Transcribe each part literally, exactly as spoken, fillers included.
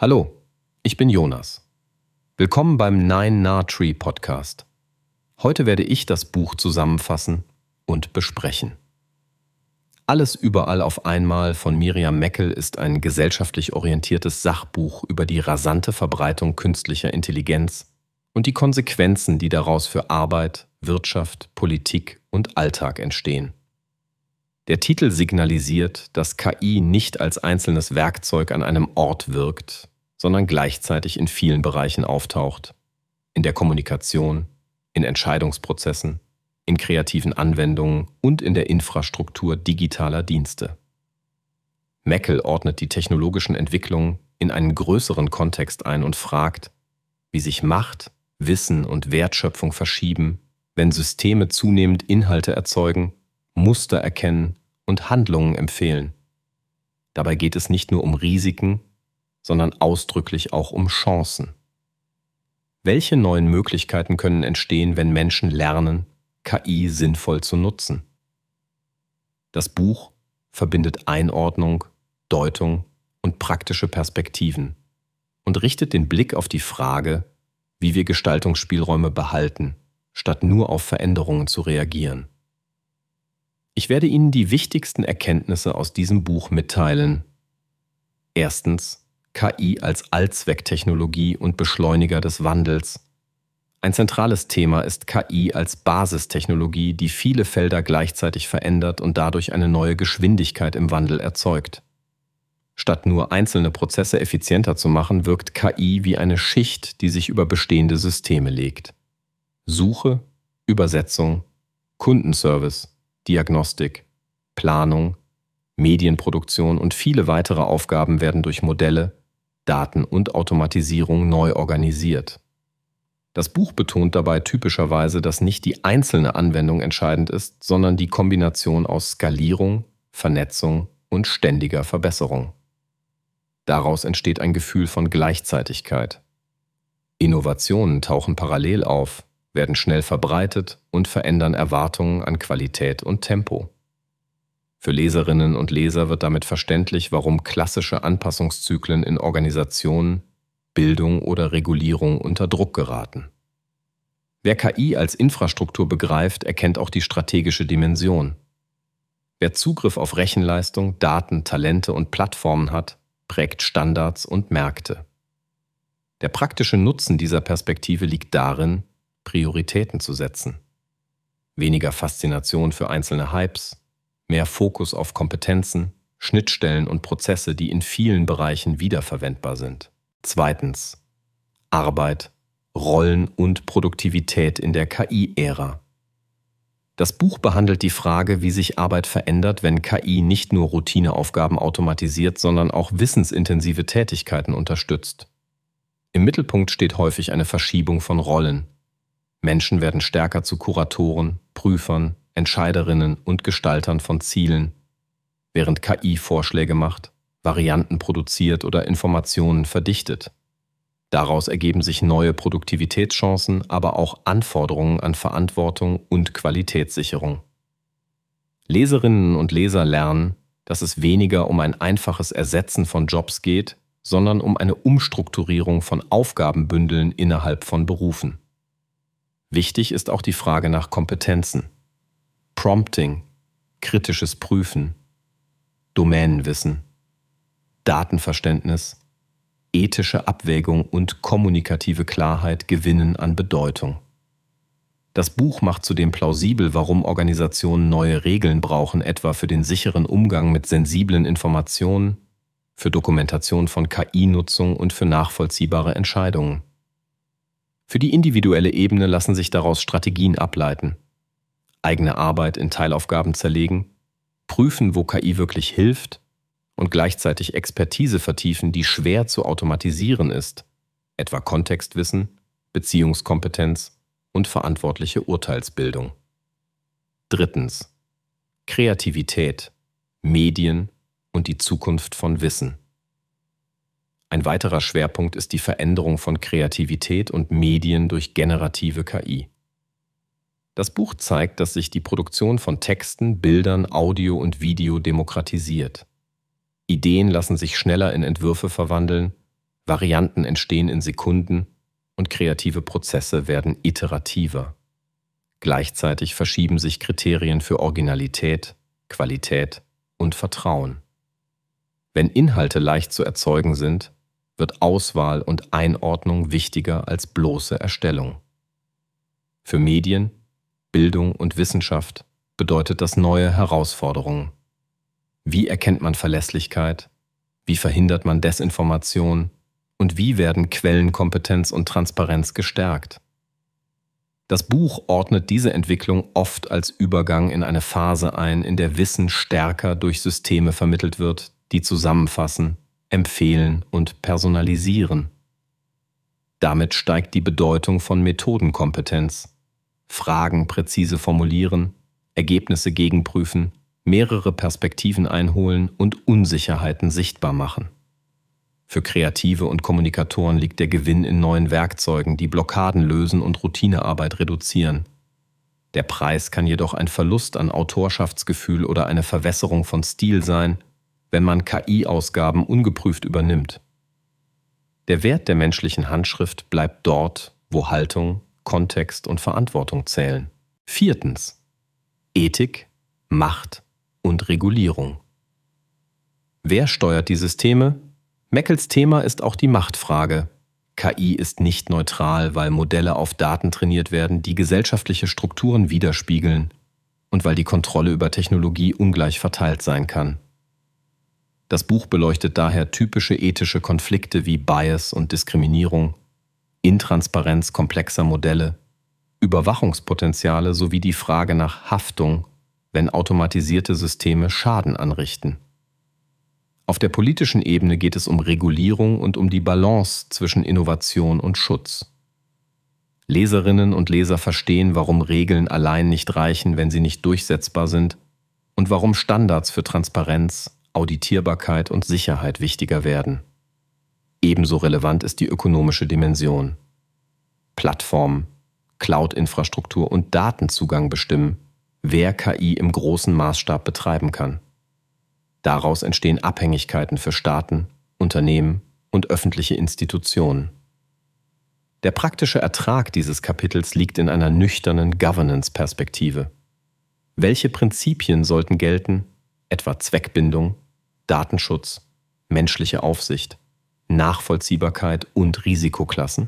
Hallo, ich bin Jonas. Willkommen beim Nine Nah Tree Podcast. Heute werde ich das Buch zusammenfassen und besprechen. Alles überall auf einmal von Miriam Meckel ist ein gesellschaftlich orientiertes Sachbuch über die rasante Verbreitung künstlicher Intelligenz und die Konsequenzen, die daraus für Arbeit, Wirtschaft, Politik und Alltag entstehen. Der Titel signalisiert, dass K I nicht als einzelnes Werkzeug an einem Ort wirkt, sondern gleichzeitig in vielen Bereichen auftaucht. In der Kommunikation, in Entscheidungsprozessen, in kreativen Anwendungen und in der Infrastruktur digitaler Dienste. Meckel ordnet die technologischen Entwicklungen in einen größeren Kontext ein und fragt, wie sich Macht, Wissen und Wertschöpfung verschieben, wenn Systeme zunehmend Inhalte erzeugen, Muster erkennen und Handlungen empfehlen. Dabei geht es nicht nur um Risiken, sondern ausdrücklich auch um Chancen. Welche neuen Möglichkeiten können entstehen, wenn Menschen lernen, K I sinnvoll zu nutzen? Das Buch verbindet Einordnung, Deutung und praktische Perspektiven und richtet den Blick auf die Frage, wie wir Gestaltungsspielräume behalten, statt nur auf Veränderungen zu reagieren. Ich werde Ihnen die wichtigsten Erkenntnisse aus diesem Buch mitteilen. Erstens, K I als Allzwecktechnologie und Beschleuniger des Wandels. Ein zentrales Thema ist K I als Basistechnologie, die viele Felder gleichzeitig verändert und dadurch eine neue Geschwindigkeit im Wandel erzeugt. Statt nur einzelne Prozesse effizienter zu machen, wirkt K I wie eine Schicht, die sich über bestehende Systeme legt. Suche, Übersetzung, Kundenservice, Diagnostik, Planung, Medienproduktion und viele weitere Aufgaben werden durch Modelle, Daten und Automatisierung neu organisiert. Das Buch betont dabei typischerweise, dass nicht die einzelne Anwendung entscheidend ist, sondern die Kombination aus Skalierung, Vernetzung und ständiger Verbesserung. Daraus entsteht ein Gefühl von Gleichzeitigkeit. Innovationen tauchen parallel auf, werden schnell verbreitet und verändern Erwartungen an Qualität und Tempo. Für Leserinnen und Leser wird damit verständlich, warum klassische Anpassungszyklen in Organisationen, Bildung oder Regulierung unter Druck geraten. Wer K I als Infrastruktur begreift, erkennt auch die strategische Dimension. Wer Zugriff auf Rechenleistung, Daten, Talente und Plattformen hat, prägt Standards und Märkte. Der praktische Nutzen dieser Perspektive liegt darin, Prioritäten zu setzen. Weniger Faszination für einzelne Hypes, mehr Fokus auf Kompetenzen, Schnittstellen und Prozesse, die in vielen Bereichen wiederverwendbar sind. Zweitens. Arbeit, Rollen und Produktivität in der K I-Ära. Das Buch behandelt die Frage, wie sich Arbeit verändert, wenn K I nicht nur Routineaufgaben automatisiert, sondern auch wissensintensive Tätigkeiten unterstützt. Im Mittelpunkt steht häufig eine Verschiebung von Rollen. Menschen werden stärker zu Kuratoren, Prüfern, Entscheiderinnen und Gestaltern von Zielen, während K I Vorschläge macht, Varianten produziert oder Informationen verdichtet. Daraus ergeben sich neue Produktivitätschancen, aber auch Anforderungen an Verantwortung und Qualitätssicherung. Leserinnen und Leser lernen, dass es weniger um ein einfaches Ersetzen von Jobs geht, sondern um eine Umstrukturierung von Aufgabenbündeln innerhalb von Berufen. Wichtig ist auch die Frage nach Kompetenzen. Prompting, kritisches Prüfen, Domänenwissen, Datenverständnis, ethische Abwägung und kommunikative Klarheit gewinnen an Bedeutung. Das Buch macht zudem plausibel, warum Organisationen neue Regeln brauchen, etwa für den sicheren Umgang mit sensiblen Informationen, für Dokumentation von K I-Nutzung und für nachvollziehbare Entscheidungen. Für die individuelle Ebene lassen sich daraus Strategien ableiten. Eigene Arbeit in Teilaufgaben zerlegen, prüfen, wo K I wirklich hilft und gleichzeitig Expertise vertiefen, die schwer zu automatisieren ist, etwa Kontextwissen, Beziehungskompetenz und verantwortliche Urteilsbildung. Drittens. Kreativität, Medien und die Zukunft von Wissen. Ein weiterer Schwerpunkt ist die Veränderung von Kreativität und Medien durch generative K I. Das Buch zeigt, dass sich die Produktion von Texten, Bildern, Audio und Video demokratisiert. Ideen lassen sich schneller in Entwürfe verwandeln, Varianten entstehen in Sekunden und kreative Prozesse werden iterativer. Gleichzeitig verschieben sich Kriterien für Originalität, Qualität und Vertrauen. Wenn Inhalte leicht zu erzeugen sind, wird Auswahl und Einordnung wichtiger als bloße Erstellung. Für Medien, Bildung und Wissenschaft bedeutet das neue Herausforderungen. Wie erkennt man Verlässlichkeit? Wie verhindert man Desinformation? Und wie werden Quellenkompetenz und Transparenz gestärkt? Das Buch ordnet diese Entwicklung oft als Übergang in eine Phase ein, in der Wissen stärker durch Systeme vermittelt wird, die zusammenfassen, empfehlen und personalisieren. Damit steigt die Bedeutung von Methodenkompetenz. Fragen präzise formulieren, Ergebnisse gegenprüfen, mehrere Perspektiven einholen und Unsicherheiten sichtbar machen. Für Kreative und Kommunikatoren liegt der Gewinn in neuen Werkzeugen, die Blockaden lösen und Routinearbeit reduzieren. Der Preis kann jedoch ein Verlust an Autorschaftsgefühl oder eine Verwässerung von Stil sein, wenn man K I-Ausgaben ungeprüft übernimmt. Der Wert der menschlichen Handschrift bleibt dort, wo Haltung, Kontext und Verantwortung zählen. Viertens. Ethik, Macht und Regulierung. Wer steuert die Systeme? Meckels Thema ist auch die Machtfrage. K I ist nicht neutral, weil Modelle auf Daten trainiert werden, die gesellschaftliche Strukturen widerspiegeln und weil die Kontrolle über Technologie ungleich verteilt sein kann. Das Buch beleuchtet daher typische ethische Konflikte wie Bias und Diskriminierung, Intransparenz komplexer Modelle, Überwachungspotenziale sowie die Frage nach Haftung, wenn automatisierte Systeme Schaden anrichten. Auf der politischen Ebene geht es um Regulierung und um die Balance zwischen Innovation und Schutz. Leserinnen und Leser verstehen, warum Regeln allein nicht reichen, wenn sie nicht durchsetzbar sind, und warum Standards für Transparenz, Auditierbarkeit und Sicherheit wichtiger werden. Ebenso relevant ist die ökonomische Dimension. Plattformen, Cloud-Infrastruktur und Datenzugang bestimmen, wer K I im großen Maßstab betreiben kann. Daraus entstehen Abhängigkeiten für Staaten, Unternehmen und öffentliche Institutionen. Der praktische Ertrag dieses Kapitels liegt in einer nüchternen Governance-Perspektive. Welche Prinzipien sollten gelten, etwa Zweckbindung, Datenschutz, menschliche Aufsicht, Nachvollziehbarkeit und Risikoklassen?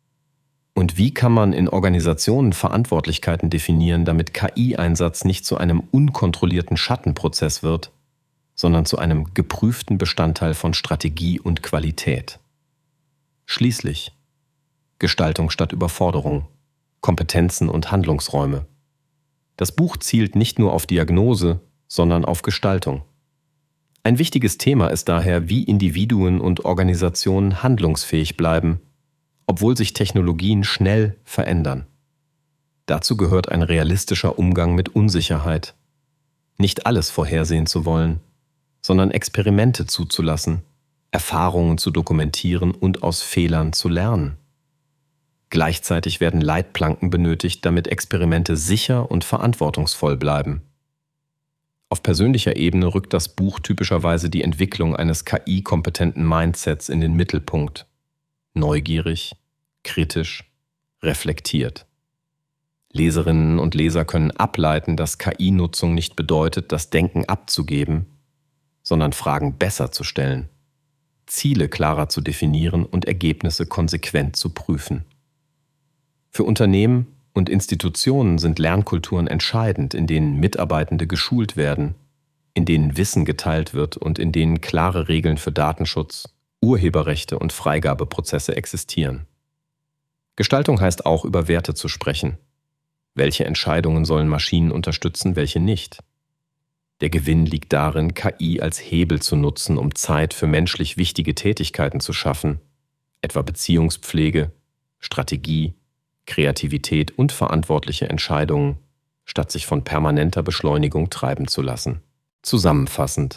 Und wie kann man in Organisationen Verantwortlichkeiten definieren, damit K I-Einsatz nicht zu einem unkontrollierten Schattenprozess wird, sondern zu einem geprüften Bestandteil von Strategie und Qualität? Schließlich Gestaltung statt Überforderung, Kompetenzen und Handlungsräume. Das Buch zielt nicht nur auf Diagnose, sondern auf Gestaltung. Ein wichtiges Thema ist daher, wie Individuen und Organisationen handlungsfähig bleiben, obwohl sich Technologien schnell verändern. Dazu gehört ein realistischer Umgang mit Unsicherheit. Nicht alles vorhersehen zu wollen, sondern Experimente zuzulassen, Erfahrungen zu dokumentieren und aus Fehlern zu lernen. Gleichzeitig werden Leitplanken benötigt, damit Experimente sicher und verantwortungsvoll bleiben. Auf persönlicher Ebene rückt das Buch typischerweise die Entwicklung eines K I-kompetenten Mindsets in den Mittelpunkt. Neugierig, kritisch, reflektiert. Leserinnen und Leser können ableiten, dass K I-Nutzung nicht bedeutet, das Denken abzugeben, sondern Fragen besser zu stellen, Ziele klarer zu definieren und Ergebnisse konsequent zu prüfen. Für Unternehmen und Institutionen sind Lernkulturen entscheidend, in denen Mitarbeitende geschult werden, in denen Wissen geteilt wird und in denen klare Regeln für Datenschutz, Urheberrechte und Freigabeprozesse existieren. Gestaltung heißt auch, über Werte zu sprechen. Welche Entscheidungen sollen Maschinen unterstützen, welche nicht? Der Gewinn liegt darin, K I als Hebel zu nutzen, um Zeit für menschlich wichtige Tätigkeiten zu schaffen, etwa Beziehungspflege, Strategie, Kreativität und verantwortliche Entscheidungen, statt sich von permanenter Beschleunigung treiben zu lassen. Zusammenfassend: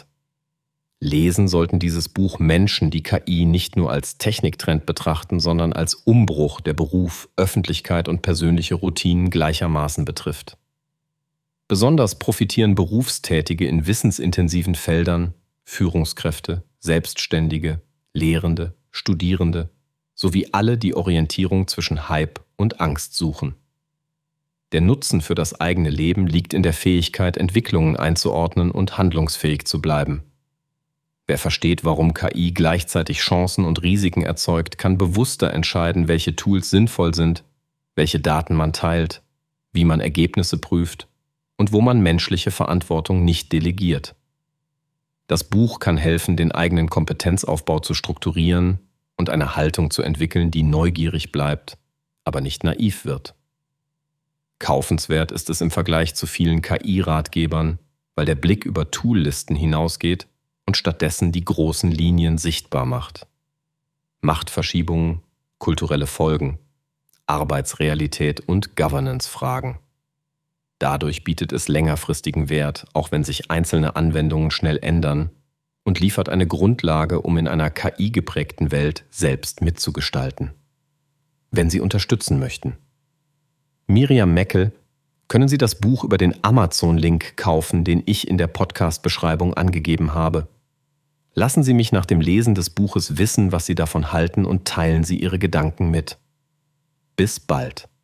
Lesen sollten dieses Buch Menschen, die K I nicht nur als Techniktrend betrachten, sondern als Umbruch, der Beruf, Öffentlichkeit und persönliche Routinen gleichermaßen betrifft. Besonders profitieren Berufstätige in wissensintensiven Feldern, Führungskräfte, Selbstständige, Lehrende, Studierende sowie alle, die Orientierung zwischen Hype und Angst suchen. Der Nutzen für das eigene Leben liegt in der Fähigkeit, Entwicklungen einzuordnen und handlungsfähig zu bleiben. Wer versteht, warum K I gleichzeitig Chancen und Risiken erzeugt, kann bewusster entscheiden, welche Tools sinnvoll sind, welche Daten man teilt, wie man Ergebnisse prüft und wo man menschliche Verantwortung nicht delegiert. Das Buch kann helfen, den eigenen Kompetenzaufbau zu strukturieren und eine Haltung zu entwickeln, die neugierig bleibt, aber nicht naiv wird. Kaufenswert ist es im Vergleich zu vielen K I-Ratgebern, weil der Blick über Toollisten hinausgeht und stattdessen die großen Linien sichtbar macht. Machtverschiebungen, kulturelle Folgen, Arbeitsrealität und Governance-Fragen. Dadurch bietet es längerfristigen Wert, auch wenn sich einzelne Anwendungen schnell ändern, und liefert eine Grundlage, um in einer K I-geprägten Welt selbst mitzugestalten. Wenn Sie unterstützen möchten. Miriam Meckel, können Sie das Buch über den Amazon-Link kaufen, den ich in der Podcast-Beschreibung angegeben habe. Lassen Sie mich nach dem Lesen des Buches wissen, was Sie davon halten, und teilen Sie Ihre Gedanken mit. Bis bald.